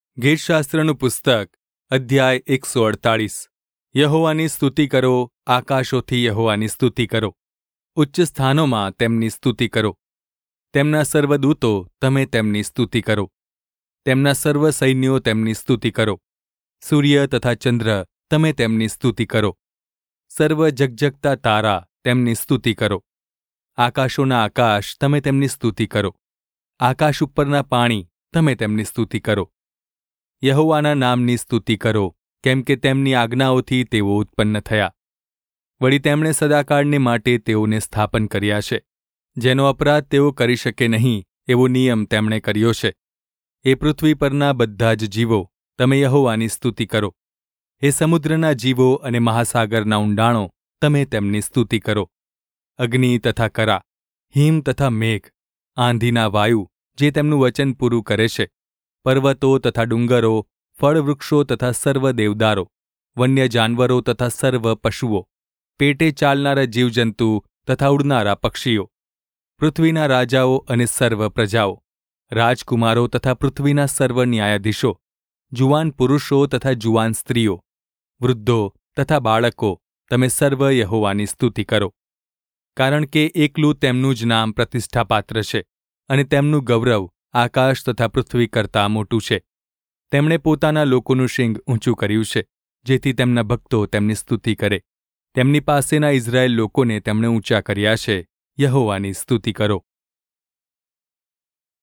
ગીતશાસ્ત્રનું પુસ્તક અધ્યાય 148 યહોવાની સ્તુતિ કરો, આકાશોથી યહોવાની સ્તુતિ કરો, ઉચ્ચ સ્થાનોમાં તેમની સ્તુતિ કરો. તેમના સર્વ દૂતો તમે તેમની સ્તુતિ કરો, તેમના સર્વ સૈન્યો તેમની સ્તુતિ કરો. સૂર્ય તથા ચંદ્ર તમે તેમની સ્તુતિ કરો, સર્વ જગજગતા તારા તેમની સ્તુતિ કરો. આકાશોના આકાશ તમે તેમની સ્તુતિ કરો, આકાશ ઉપરના પાણી તમે તેમની સ્તુતિ કરો. યહોવાના નામની સ્તુતિ કરો, કેમ કે તેમની આજ્ઞાઓથી તેઓ ઉત્પન્ન થયા. વળી તેમણે સદાકાળને માટે તેઓને સ્થાપન કર્યા છે. જેનો અપરાધ તેઓ કરી શકે નહીં એવો નિયમ તેમણે કર્યો છે. એ પૃથ્વી પરના બધા જ જીવો તમે યહોવાની સ્તુતિ કરો. એ સમુદ્રના જીવો અને મહાસાગરના ઊંડાણો તમે તેમની સ્તુતિ કરો. અગ્નિ તથા કરા, હિમ તથા મેઘ, આંધીના વાયુ જે તેમનું વચન પૂરું કરે છે, પર્વતો તથા ડુંગરો, ફળવૃક્ષો તથા સર્વ દેવદારો, વન્ય જાનવરો તથા સર્વ પશુઓ, પેટે ચાલનારા જીવજંતુ તથા ઉડનારા પક્ષીઓ, પૃથ્વીના રાજાઓ અને સર્વ પ્રજાઓ, રાજકુમારો તથા પૃથ્વીના સર્વ ન્યાયાધીશો, જુવાન પુરુષો તથા જુવાન સ્ત્રીઓ, વૃદ્ધો તથા બાળકો તમે સર્વ યહોવાની સ્તુતિ કરો. કારણ કે એકલું તેમનું જ નામ પ્રતિષ્ઠાપાત્ર છે અને તેમનું ગૌરવ આકાશ તથા પૃથ્વી કરતાં મોટું છે. તેમણે પોતાના લોકોનું શિંગ ઊંચું કર્યું છે, જેથી તેમના ભક્તો તેમની સ્તુતિ કરે. તેમની પાસેના ઇઝરાયેલ લોકોને તેમણે ઊંચા કર્યા છે. યહોવાની સ્તુતિ કરો.